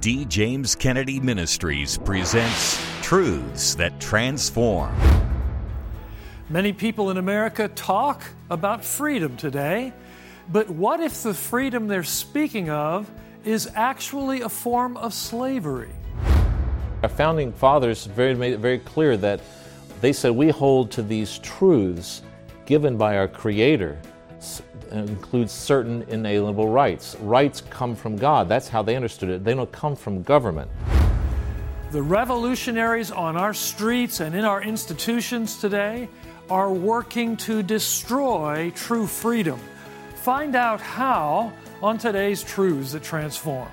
D. James Kennedy Ministries presents Truths That Transform. Many people in America talk about freedom today, but what if the freedom they're speaking of is actually a form of slavery? Our founding fathers made it very clear that they said we hold to these truths given by our Creator. Includes certain inalienable rights. Rights come from God. That's how they understood it. They don't come from government. The revolutionaries on our streets and in our institutions today are working to destroy true freedom. Find out how on today's Truths That Transform.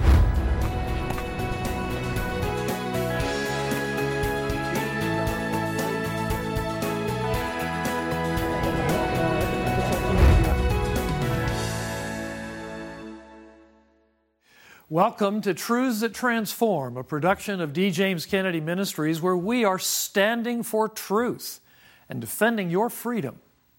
Welcome to Truths That Transform, a production of D. James Kennedy Ministries, where we are standing for truth and defending your freedom.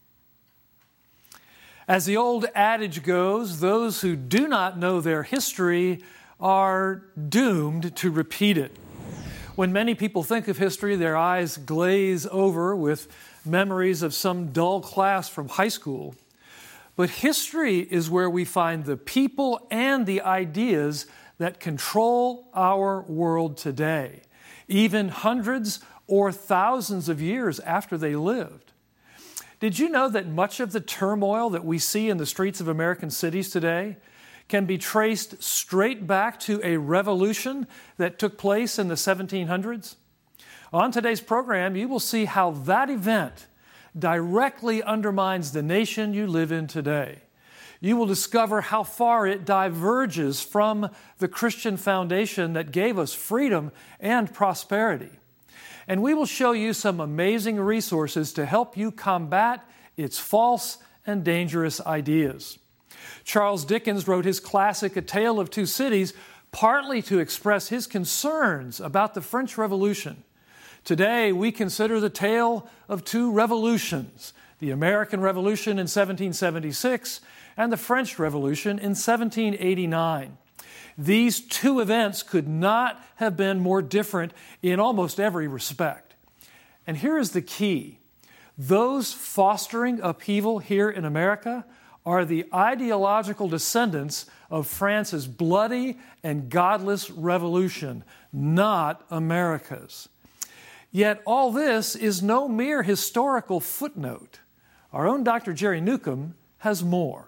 As the old adage goes, those who do not know their history are doomed to repeat it. When many people think of history, their eyes glaze over with memories of some dull class from high school. But history is where we find the people and the ideas that control our world today, even hundreds or thousands of years after they lived. Did you know that much of the turmoil that we see in the streets of American cities today can be traced straight back to a revolution that took place in the 1700s? On today's program, you will see how that event directly undermines the nation you live in today. You will discover how far it diverges from the Christian foundation that gave us freedom and prosperity. And we will show you some amazing resources to help you combat its false and dangerous ideas. Charles Dickens wrote his classic A Tale of Two Cities partly to express his concerns about the French Revolution. Today, we consider the tale of two revolutions, the American Revolution in 1776 and the French Revolution in 1789. These two events could not have been more different in almost every respect. And here is the key. Those fostering upheaval here in America are the ideological descendants of France's bloody and godless revolution, not America's. Yet all this is no mere historical footnote. Our own Dr. Jerry Newcomb has more.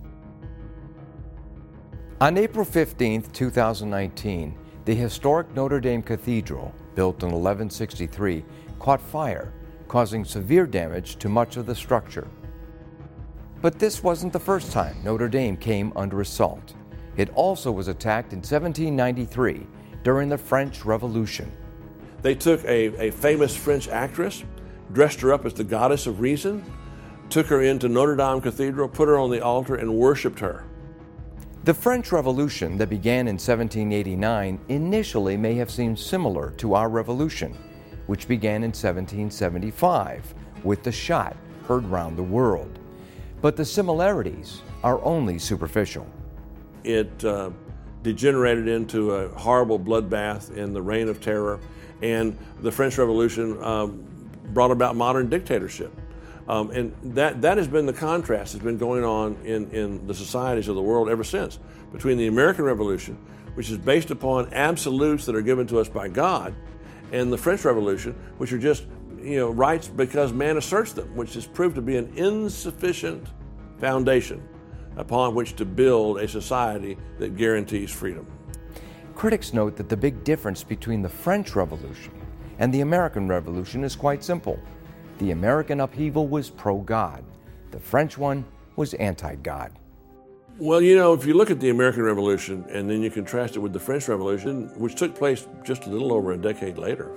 On April 15, 2019, the historic Notre Dame Cathedral, built in 1163, caught fire, causing severe damage to much of the structure. But this wasn't the first time Notre Dame came under assault. It also was attacked in 1793 during the French Revolution. They took a famous French actress, dressed her up as the goddess of reason, took her into Notre Dame Cathedral, put her on the altar, and worshiped her. The French Revolution that began in 1789 initially may have seemed similar to our revolution, which began in 1775 with the shot heard round the world. But the similarities are only superficial. It degenerated into a horrible bloodbath in the Reign of Terror, and the French Revolution brought about modern dictatorship. And that has been the contrast that's been going on in the societies of the world ever since, between the American Revolution, which is based upon absolutes that are given to us by God, and the French Revolution, which are just rights because man asserts them, which has proved to be an insufficient foundation upon which to build a society that guarantees freedom. Critics note that the big difference between the French Revolution and the American Revolution is quite simple. The American upheaval was pro-God. The French one was anti-God. Well, if you look at the American Revolution and then you contrast it with the French Revolution, which took place just a little over a decade later,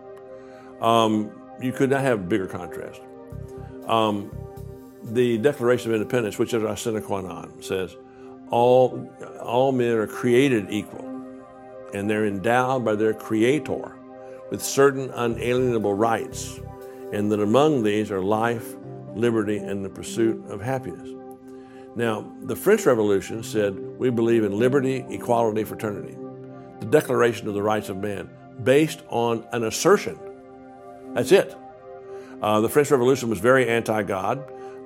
you could not have a bigger contrast. The Declaration of Independence, which is our sine qua non, says all men are created equal, and they're endowed by their Creator with certain unalienable rights, and that among these are life, liberty, and the pursuit of happiness. Now, the French Revolution said, we believe in liberty, equality, fraternity. the Declaration of the Rights of Man based on an assertion. That's it. The French Revolution was very anti-God.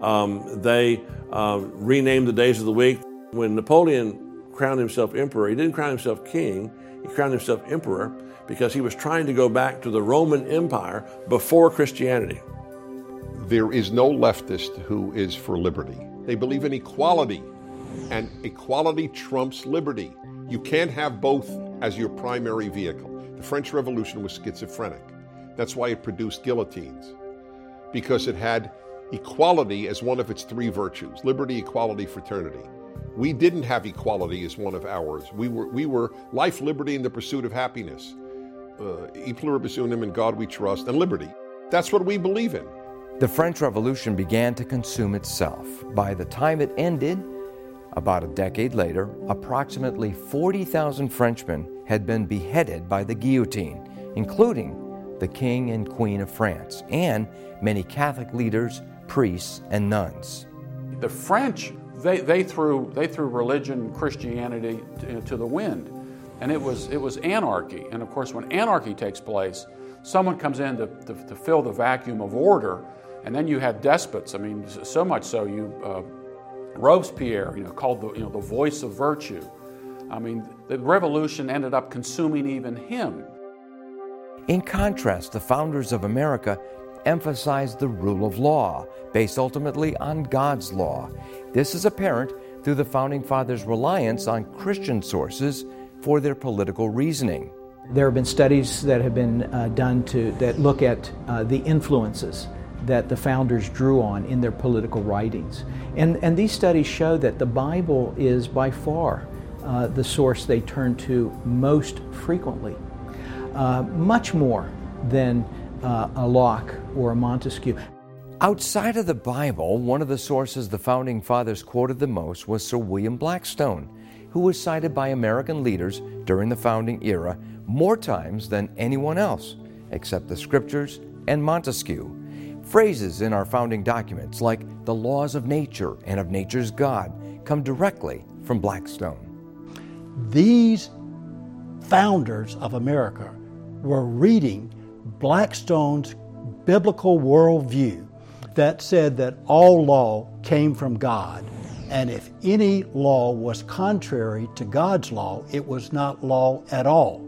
They renamed the days of the week. When Napoleon crowned himself emperor, he didn't crown himself king, he crowned himself emperor because he was trying to go back to the Roman Empire before Christianity. There is no leftist who is for liberty. They believe in equality, and equality trumps liberty. You can't have both as your primary vehicle. The French Revolution was schizophrenic. That's why it produced guillotines, because it had equality as one of its three virtues: liberty, equality, fraternity. We didn't have equality as one of ours. We were life, liberty, and the pursuit of happiness. E pluribus unum, in God we trust, and liberty. That's what we believe in. The French Revolution began to consume itself. By the time it ended, about a decade later, approximately 40,000 Frenchmen had been beheaded by the guillotine, including the King and Queen of France, and many Catholic leaders, priests, and nuns. The French, they threw religion, Christianity to the wind, and it was anarchy. And of course, when anarchy takes place, someone comes in to fill the vacuum of order, and then you have despots. I mean, so much so Robespierre, called the voice of virtue. I mean, the revolution ended up consuming even him. In contrast, the founders of America emphasized the rule of law, based ultimately on God's law. This is apparent through the Founding Fathers' reliance on Christian sources for their political reasoning. There have been studies that have been done that look at the influences that the founders drew on in their political writings. And these studies show that the Bible is by far the source they turn to most frequently, much more than a Locke or a Montesquieu. Outside of the Bible, one of the sources the Founding Fathers quoted the most was Sir William Blackstone, who was cited by American leaders during the founding era more times than anyone else, except the Scriptures and Montesquieu. Phrases in our founding documents like the laws of nature and of nature's God come directly from Blackstone. These founders of America were reading Blackstone's biblical worldview that said that all law came from God, and if any law was contrary to God's law, it was not law at all.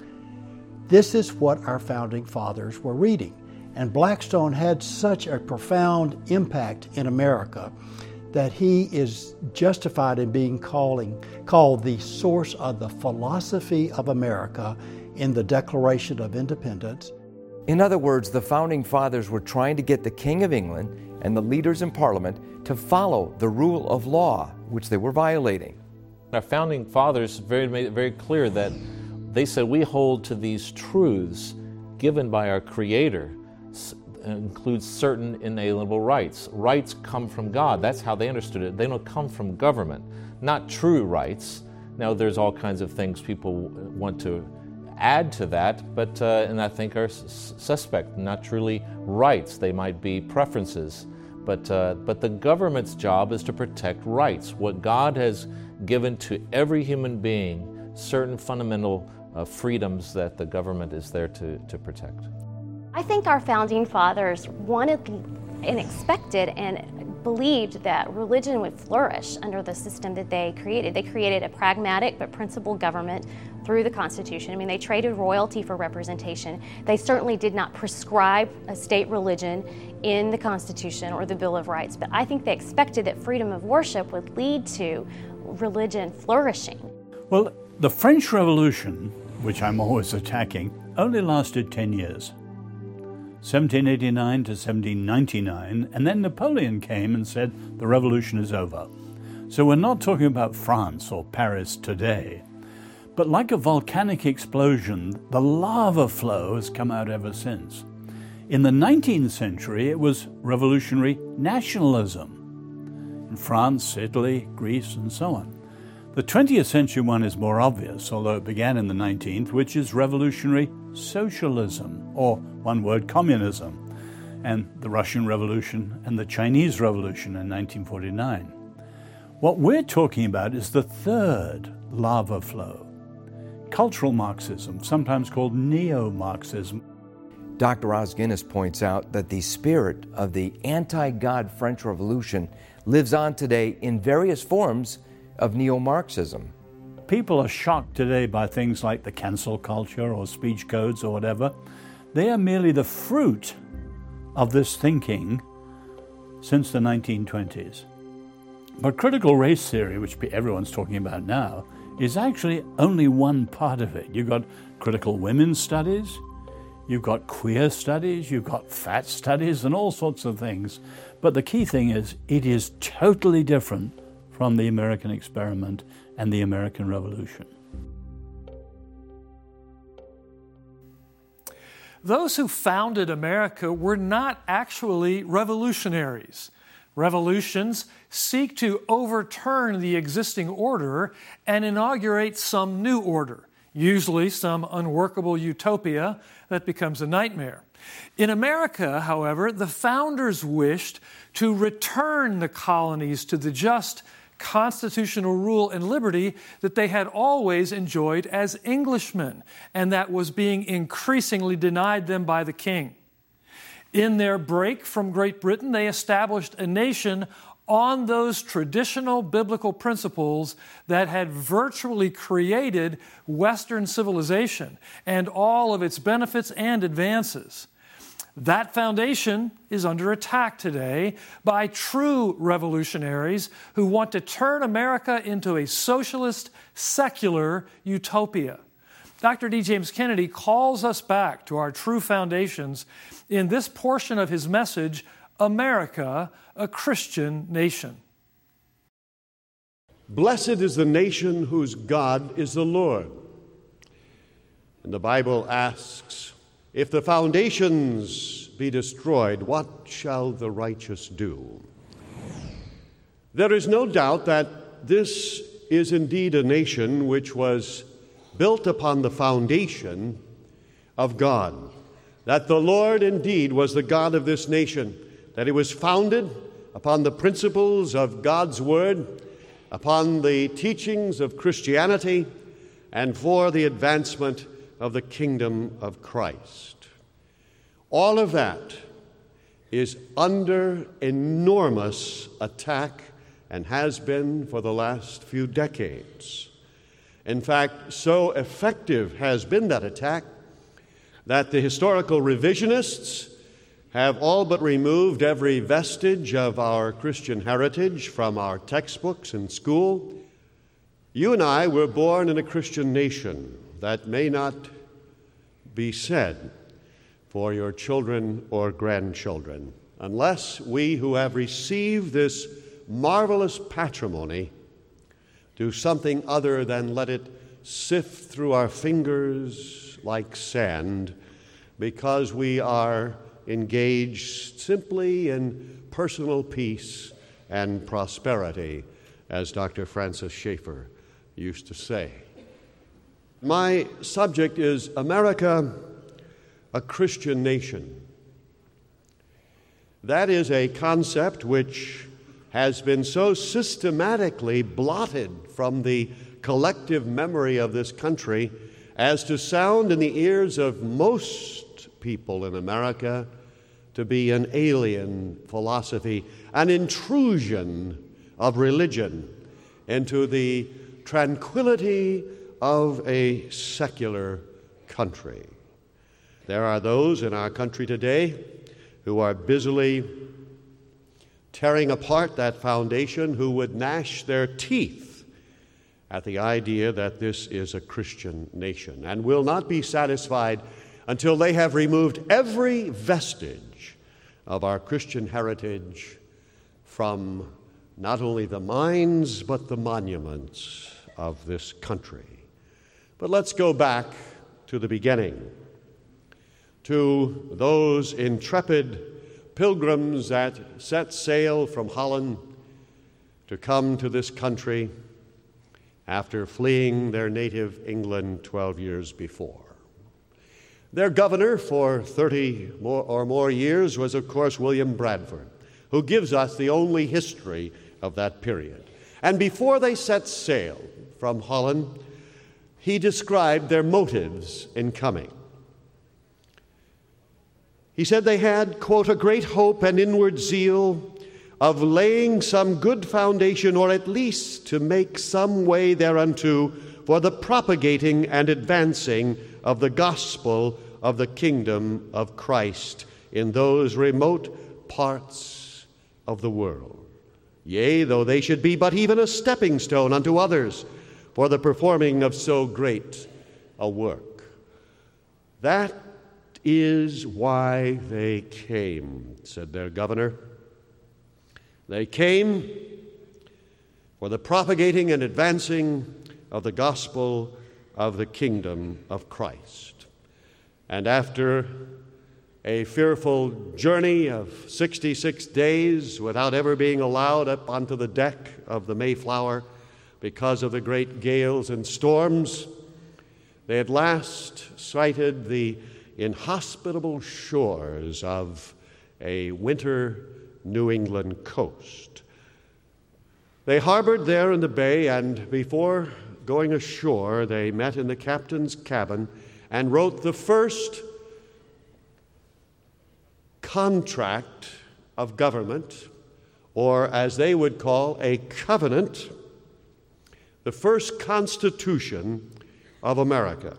This is what our founding fathers were reading. And Blackstone had such a profound impact in America that he is justified in being called the source of the philosophy of America in the Declaration of Independence. In other words, the Founding Fathers were trying to get the King of England and the leaders in Parliament to follow the rule of law, which they were violating. Our Founding Fathers made it very clear that they said we hold to these truths given by our Creator. Includes certain inalienable rights. Rights come from God. That's how they understood it. They don't come from government. Not true rights. Now, there's all kinds of things people want to add to that, but and I think are suspect. Not truly rights. They might be preferences. But the government's job is to protect rights. What God has given to every human being, certain fundamental freedoms that the government is there to protect. I think our founding fathers wanted and expected and believed that religion would flourish under the system that they created. They created a pragmatic but principled government through the Constitution. I mean, they traded royalty for representation. They certainly did not prescribe a state religion in the Constitution or the Bill of Rights, but I think they expected that freedom of worship would lead to religion flourishing. Well, the French Revolution, which I'm always attacking, only lasted 10 years. 1789 to 1799, and then Napoleon came and said the revolution is over. So we're not talking about France or Paris today, but like a volcanic explosion, the lava flow has come out ever since. In the 19th century, it was revolutionary nationalism in France, Italy, Greece, and so on. The 20th century one is more obvious, although it began in the 19th, which is revolutionary socialism, or one word, communism, and the Russian Revolution and the Chinese Revolution in 1949. What we're talking about is the third lava flow, cultural Marxism, sometimes called neo-Marxism. Dr. Os Guinness points out that the spirit of the anti-God French Revolution lives on today in various forms of neo-Marxism. People are shocked today by things like the cancel culture or speech codes or whatever. They are merely the fruit of this thinking since the 1920s. But critical race theory, which everyone's talking about now, is actually only one part of it. You've got critical women's studies, you've got queer studies, you've got fat studies, and all sorts of things. But the key thing is, it is totally different from the American experiment and the American Revolution. Those who founded America were not actually revolutionaries. Revolutions seek to overturn the existing order and inaugurate some new order, usually some unworkable utopia that becomes a nightmare. In America, however, the founders wished to return the colonies to the just constitutional rule and liberty that they had always enjoyed as Englishmen, and that was being increasingly denied them by the king. In their break from Great Britain, they established a nation on those traditional biblical principles that had virtually created Western civilization and all of its benefits and advances. That foundation is under attack today by true revolutionaries who want to turn America into a socialist, secular utopia. Dr. D. James Kennedy calls us back to our true foundations in this portion of his message, America, a Christian Nation. Blessed is the nation whose God is the Lord. And the Bible asks, if the foundations be destroyed, what shall the righteous do? There is no doubt that this is indeed a nation which was built upon the foundation of God, that the Lord indeed was the God of this nation, that it was founded upon the principles of God's Word, upon the teachings of Christianity, and for the advancement of the kingdom of Christ. All of that is under enormous attack and has been for the last few decades. In fact, so effective has been that attack that the historical revisionists have all but removed every vestige of our Christian heritage from our textbooks in school. You and I were born in a Christian nation. That may not be said for your children or grandchildren, unless we who have received this marvelous patrimony do something other than let it sift through our fingers like sand, because we are engaged simply in personal peace and prosperity, as Dr. Francis Schaeffer used to say. My subject is America, a Christian nation. That is a concept which has been so systematically blotted from the collective memory of this country as to sound in the ears of most people in America to be an alien philosophy, an intrusion of religion into the tranquility of a secular country. There are those in our country today who are busily tearing apart that foundation, who would gnash their teeth at the idea that this is a Christian nation, and will not be satisfied until they have removed every vestige of our Christian heritage from not only the minds but the monuments of this country. But let's go back to the beginning, to those intrepid pilgrims that set sail from Holland to come to this country after fleeing their native England 12 years before. Their governor for 30 or more years was, of course, William Bradford, who gives us the only history of that period. And before they set sail from Holland, he described their motives in coming. He said they had, quote, a great hope and inward zeal of laying some good foundation, or at least to make some way thereunto for the propagating and advancing of the gospel of the kingdom of Christ in those remote parts of the world. Yea, though they should be but even a stepping stone unto others for the performing of so great a work. That is why they came, said their governor. They came for the propagating and advancing of the gospel of the kingdom of Christ. And after a fearful journey of 66 days without ever being allowed up onto the deck of the Mayflower because of the great gales and storms, they at last sighted the inhospitable shores of a winter New England coast. They harbored there in the bay, and before going ashore, they met in the captain's cabin and wrote the first contract of government, or as they would call a covenant, the first Constitution of America.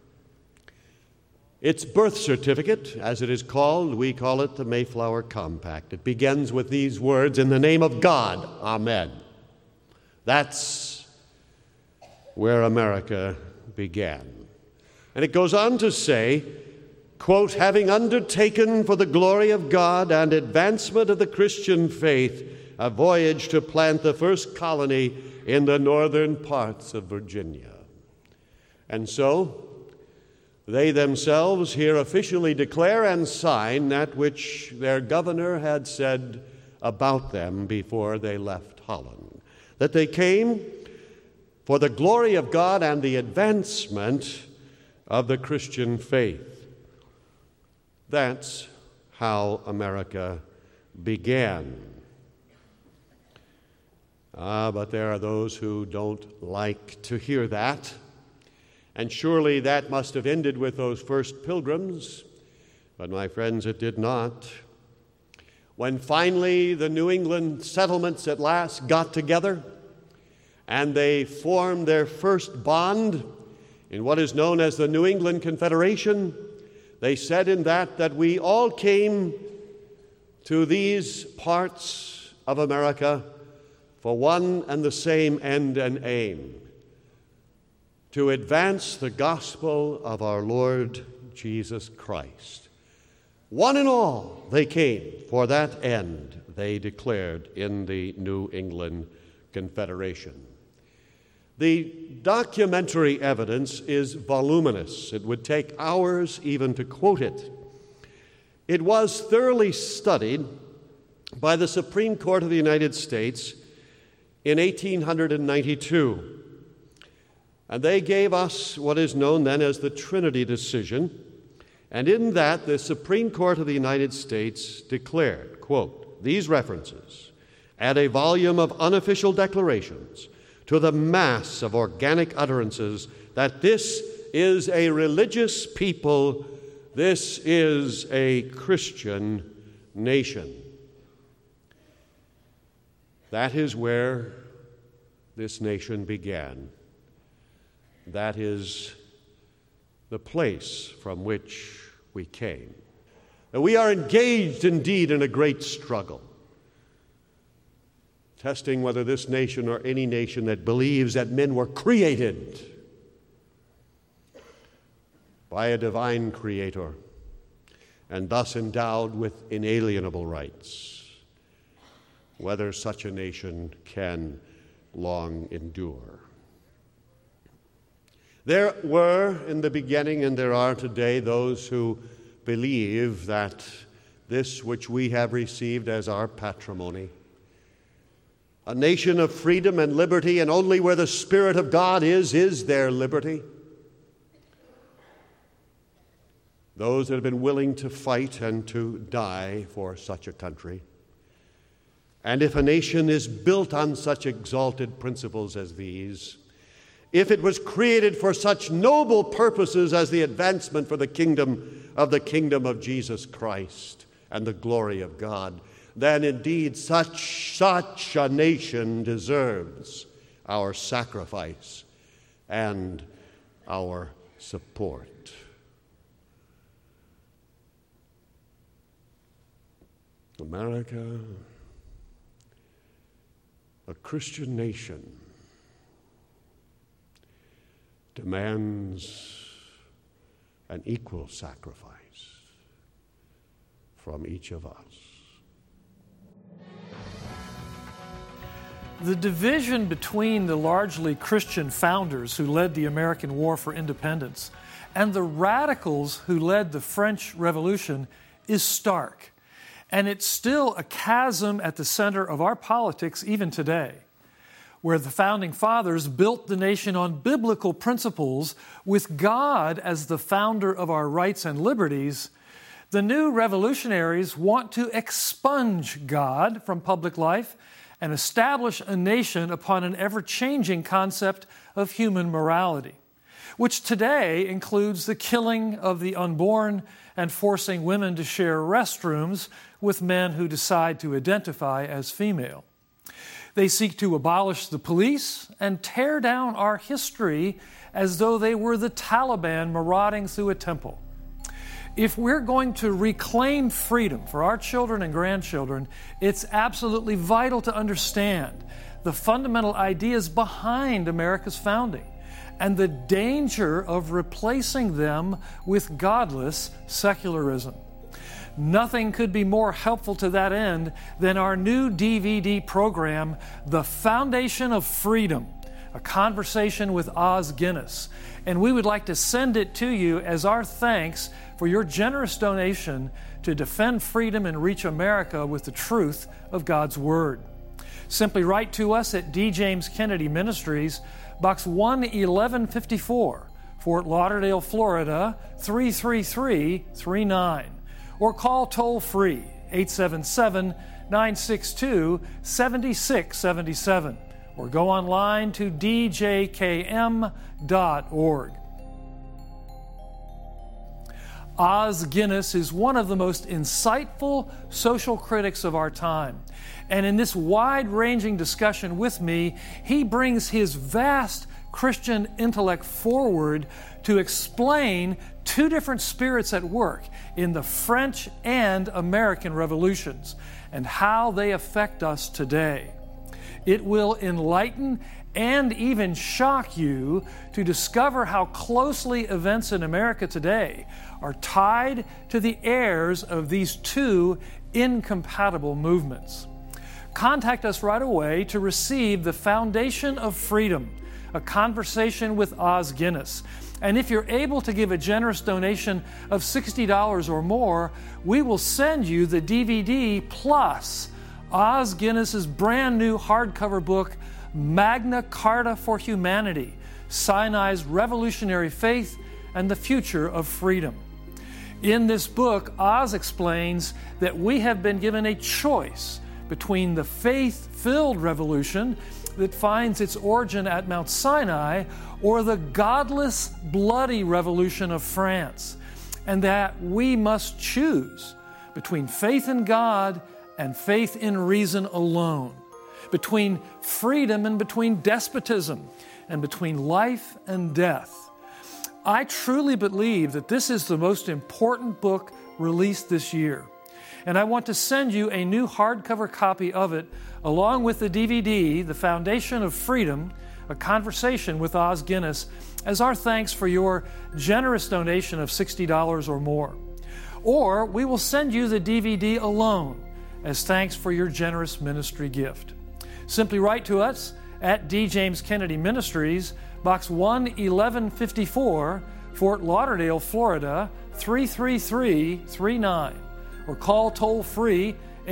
Its birth certificate, as it is called, we call it the Mayflower Compact. It begins with these words, "In the name of God, Amen." That's where America began. And it goes on to say, quote, "Having undertaken for the glory of God and advancement of the Christian faith a voyage to plant the first colony in the northern parts of Virginia." And so, they themselves here officially declare and sign that which their governor had said about them before they left Holland, that they came for the glory of God and the advancement of the Christian faith. That's how America began. But there are those who don't like to hear that. And surely that must have ended with those first pilgrims. But my friends, it did not. When finally the New England settlements at last got together and they formed their first bond in what is known as the New England Confederation, they said in that we all came to these parts of America for one and the same end and aim: to advance the gospel of our Lord Jesus Christ. One and all, they came for that end, they declared in the New England Confederation. The documentary evidence is voluminous. It would take hours even to quote it. It was thoroughly studied by the Supreme Court of the United States in 1892. And they gave us what is known then as the Trinity decision. And in that, the Supreme Court of the United States declared, quote, "These references add a volume of unofficial declarations to the mass of organic utterances that this is a religious people, this is a Christian nation." That is where this nation began. That is the place from which we came. And we are engaged indeed in a great struggle, testing whether this nation or any nation that believes that men were created by a divine creator and thus endowed with inalienable rights, whether such a nation can long endure. There were in the beginning, and there are today, those who believe that this which we have received as our patrimony, a nation of freedom and liberty, and only where the Spirit of God is there liberty. Those that have been willing to fight and to die for such a country. And if a nation is built on such exalted principles as these, if it was created for such noble purposes as the advancement for the kingdom of Jesus Christ and the glory of God, then indeed such a nation deserves our sacrifice and our support. America, a Christian nation, demands an equal sacrifice from each of us. The division between the largely Christian founders who led the American War for Independence and the radicals who led the French Revolution is stark. And it's still a chasm at the center of our politics even today, where the Founding Fathers built the nation on biblical principles with God as the founder of our rights and liberties. The new revolutionaries want to expunge God from public life and establish a nation upon an ever-changing concept of human morality, which today includes the killing of the unborn and forcing women to share restrooms with men who decide to identify as female. They seek to abolish the police and tear down our history as though they were the Taliban marauding through a temple. If we're going to reclaim freedom for our children and grandchildren, it's absolutely vital to understand the fundamental ideas behind America's founding and the danger of replacing them with godless secularism. Nothing could be more helpful to that end than our new DVD program, The Foundation of Freedom, a conversation with Os Guinness. And we would like to send it to you as our thanks for your generous donation to defend freedom and reach America with the truth of God's Word. Simply write to us at D. James Kennedy Ministries, Box 11154, Fort Lauderdale, Florida, 33339. Or call toll-free 877-962-7677, or go online to djkm.org. Os Guinness is one of the most insightful social critics of our time. And in this wide-ranging discussion with me, he brings his vast Christian intellect forward to explain two different spirits at work in the French and American revolutions and how they affect us today. It will enlighten and even shock you to discover how closely events in America today are tied to the heirs of these two incompatible movements. Contact us right away to receive The Foundation of Freedom, a conversation with Os Guinness. And if you're able to give a generous donation of $60 or more, we will send you the DVD plus Os Guinness's brand new hardcover book, Magna Carta for Humanity, Sinai's Revolutionary Faith and the Future of Freedom. In this book, Os explains that we have been given a choice between the faith-filled revolution that finds its origin at Mount Sinai or the godless, bloody revolution of France, and that we must choose between faith in God and faith in reason alone, between freedom and between despotism, and between life and death. I truly believe that this is the most important book released this year. And I want to send you a new hardcover copy of it, along with the DVD, The Foundation of Freedom, a conversation with Os Guinness, as our thanks for your generous donation of $60 or more. Or we will send you the DVD alone, as thanks for your generous ministry gift. Simply write to us at D. James Kennedy Ministries, Box 11154, Fort Lauderdale, Florida, 33339. Or call toll-free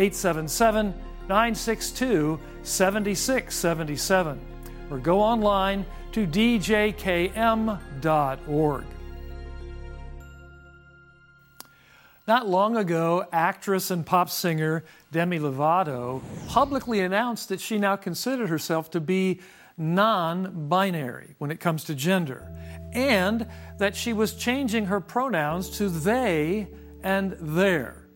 877-962-7677. Or go online to djkm.org. Not long ago, actress and pop singer Demi Lovato publicly announced that she now considered herself to be non-binary when it comes to gender, and that she was changing her pronouns to they and their.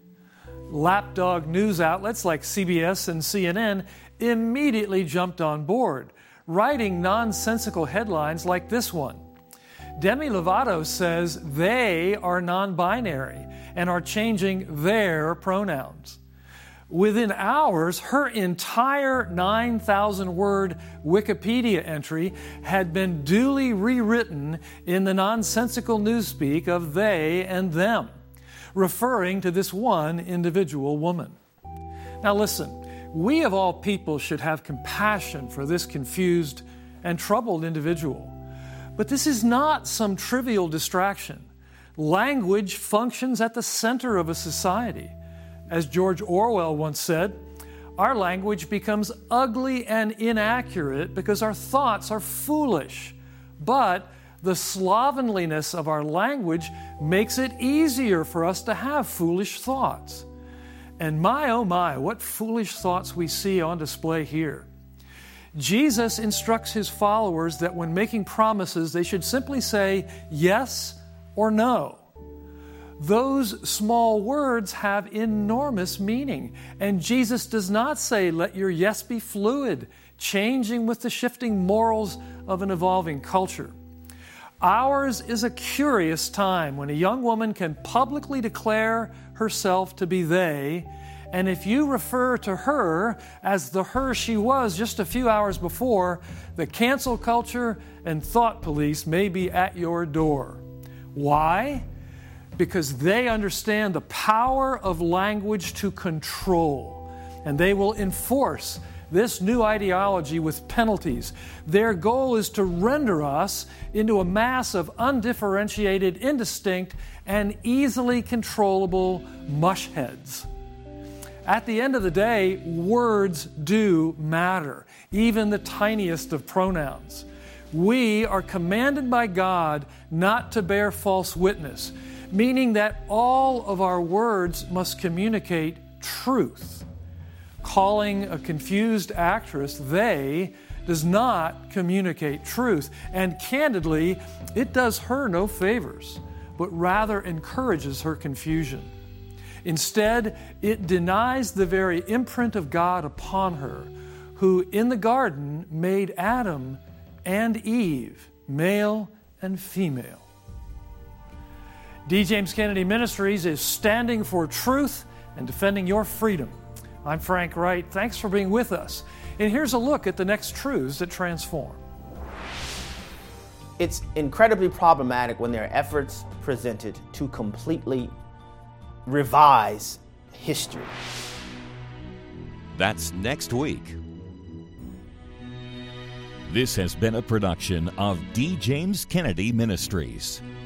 Lapdog news outlets like CBS and CNN immediately jumped on board, writing nonsensical headlines like this one. Demi Lovato says they are non-binary and are changing their pronouns. Within hours, her entire 9,000-word Wikipedia entry had been duly rewritten in the nonsensical newspeak of they and them, referring to this one individual woman. Now listen, we of all people should have compassion for this confused and troubled individual. But this is not some trivial distraction. Language functions at the center of a society. As George Orwell once said, our language becomes ugly and inaccurate because our thoughts are foolish. But the slovenliness of our language makes it easier for us to have foolish thoughts. And my, oh my, what foolish thoughts we see on display here. Jesus instructs his followers that when making promises, they should simply say yes or no. Those small words have enormous meaning, and Jesus does not say, let your yes be fluid, changing with the shifting morals of an evolving culture. Ours is a curious time when a young woman can publicly declare herself to be they, and if you refer to her as the her she was just a few hours before, the cancel culture and thought police may be at your door. Why? Because they understand the power of language to control, and they will enforce this new ideology with penalties. Their goal is to render us into a mass of undifferentiated, indistinct, and easily controllable mushheads. At the end of the day, words do matter, even the tiniest of pronouns. We are commanded by God not to bear false witness, meaning that all of our words must communicate truth. Calling a confused actress they does not communicate truth, and candidly, it does her no favors, but rather encourages her confusion. Instead, it denies the very imprint of God upon her, who in the garden made Adam and Eve, male and female. D. James Kennedy Ministries is standing for truth and defending your freedom. I'm Frank Wright. Thanks for being with us. And here's a look at the next truths that transform. It's incredibly problematic when there are efforts presented to completely revise history. That's next week. This has been a production of D. James Kennedy Ministries.